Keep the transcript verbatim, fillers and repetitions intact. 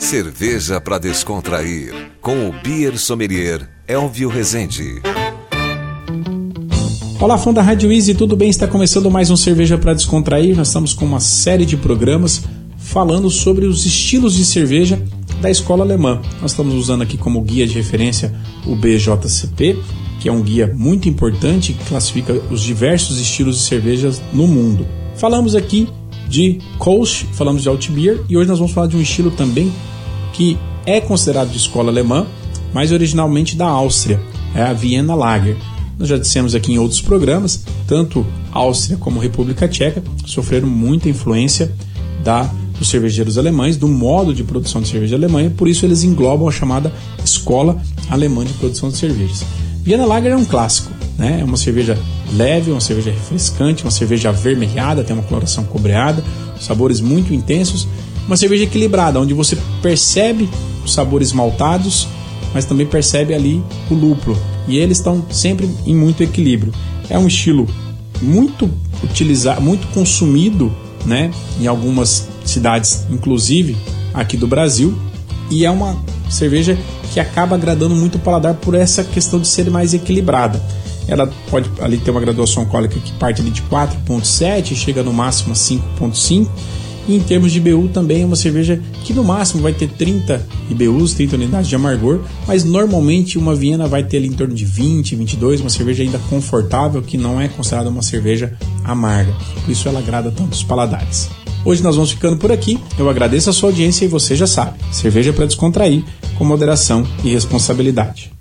Cerveja para descontrair, com o Beer Sommelier Elvio Rezende. Olá, fã da Rádio Easy, tudo bem? Está começando mais um Cerveja para Descontrair. Nós estamos com uma série de programas falando sobre os estilos de cerveja da escola alemã. Nós estamos usando aqui como guia de referência o B J C P, que é um guia muito importante que classifica os diversos estilos de cervejas no mundo. Falamos aqui de Kolsch, falamos de Altbier e hoje nós vamos falar de um estilo também que é considerado de escola alemã, mas originalmente da Áustria, é a Vienna Lager. Nós já dissemos aqui em outros programas, tanto Áustria como República Tcheca sofreram muita influência da, dos cervejeiros alemães, do modo de produção de cerveja alemã, por isso eles englobam a chamada Escola Alemã de Produção de Cervejas. Vienna Lager é um clássico, né? É uma cerveja leve, uma cerveja refrescante, uma cerveja avermelhada, tem uma coloração cobreada, sabores muito intensos, uma cerveja equilibrada, onde você percebe os sabores maltados, mas também percebe ali o lúpulo, e eles estão sempre em muito equilíbrio. É um estilo muito utilizado, muito consumido, né, em algumas cidades, inclusive aqui do Brasil, e é uma cerveja que acaba agradando muito o paladar por essa questão de ser mais equilibrada. Ela pode ali ter uma graduação alcoólica que parte ali de quatro vírgula sete e chega no máximo a cinco vírgula cinco. E em termos de I B U também é uma cerveja que no máximo vai ter trinta I B Us, trinta unidades de amargor, mas normalmente uma Viena vai ter ali em torno de vinte, vinte e dois, uma cerveja ainda confortável que não é considerada uma cerveja amarga. Por isso ela agrada tanto os paladares. Hoje nós vamos ficando por aqui. Eu agradeço a sua audiência e você já sabe, cerveja para descontrair, com moderação e responsabilidade.